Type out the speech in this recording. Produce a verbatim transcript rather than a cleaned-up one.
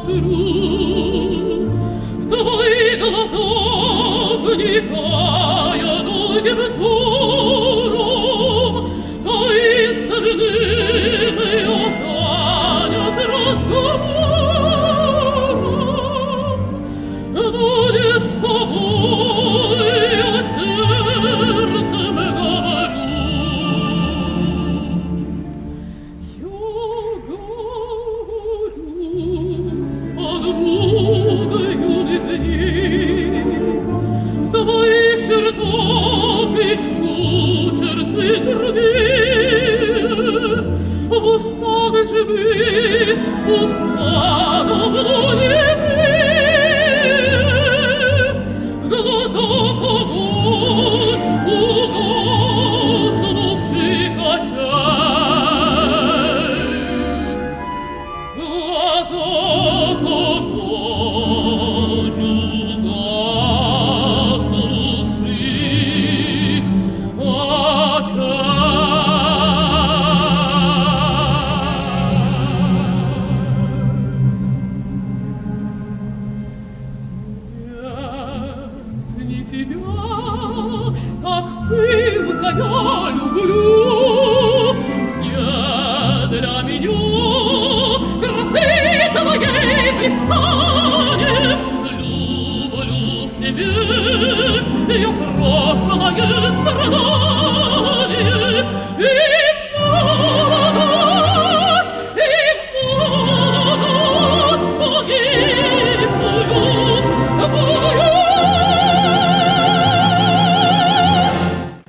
смотрю, в твои глаза вникая долгим взором, таинственным я занят разговором, но не с тобой я сердцем говорю. Я подругою любви, в твоих чертах ищу черты другие, в устах живых, уста давно немые, в глазах огонь угаснувших очей, в глазах огонь угаснувших очей. Нет, не тебя, так пылко я люблю, не для меня красы твоей пристанет. Люблю в тебе я прошлое страну.